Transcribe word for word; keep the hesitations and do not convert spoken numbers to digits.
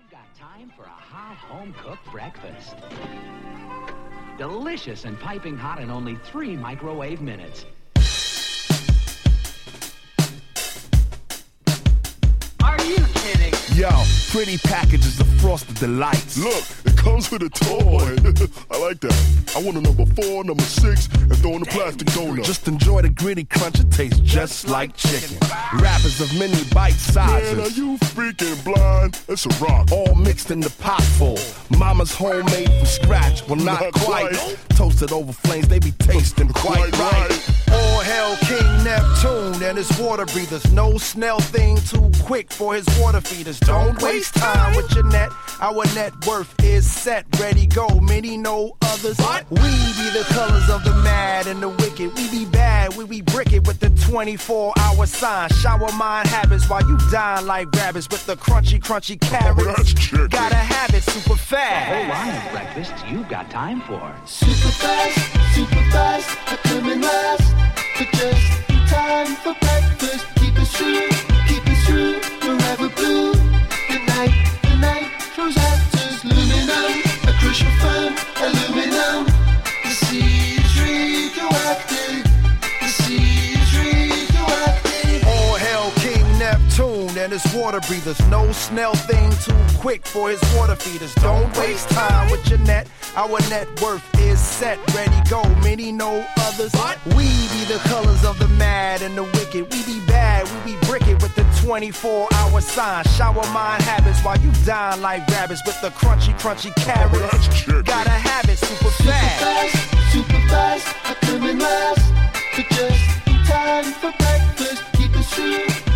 got time for a hot home-cooked breakfast. Delicious and piping hot in only three microwave minutes. Are you kidding? Yo, pretty packages of Frosted Delights. Look, it comes with a toy. I like that. I want a number four, number six, and throw in the plastic donut. Just enjoy the gritty crunch, it tastes just like chicken. Wrappers of mini bite sizes. Man, are you freaking blind? It's a rock. All mixed in the pot full. Mama's homemade from scratch. Well, not, Not quite. quite. Toasted over flames, they be tasting quite, Quite right. right. All hail King Neptune and his water breathers. No snail thing too quick for his water feeders. Don't waste time with your net. Our net worth is set, ready, go. Many know others. What? We be the colors of the mad and the wicked. We be bad, we be brick-it with the twenty-four hour sign. Shower mind habits while you dine like rabbits with the crunchy, crunchy carrots. Oh, that's chicken. Gotta have it super A whole fast. line of breakfasts you've got time for. Super fast, super fast, I come in last. But just in time for breakfast. Keep it true, keep it true, forever blue. The night, the night throws actors, aluminum, a crucial firm, aluminum. The sea is radioactive, the sea is radioactive. All hail King Neptune and his water breathers. No snail thing too quick for his water feeders. Don't waste time with your net. Our net worth is set, ready, go. Many know others. We be the colors of the mad and the wicked. We be bad, we be brick-it with the twenty-four hour sign. Shower mind habits while you dine like rabbits with the crunchy, crunchy Oh, carrots. that's chicken. Gotta have it super Super fast. fast, super fast, I come in last. But just in time for breakfast. Keep it true,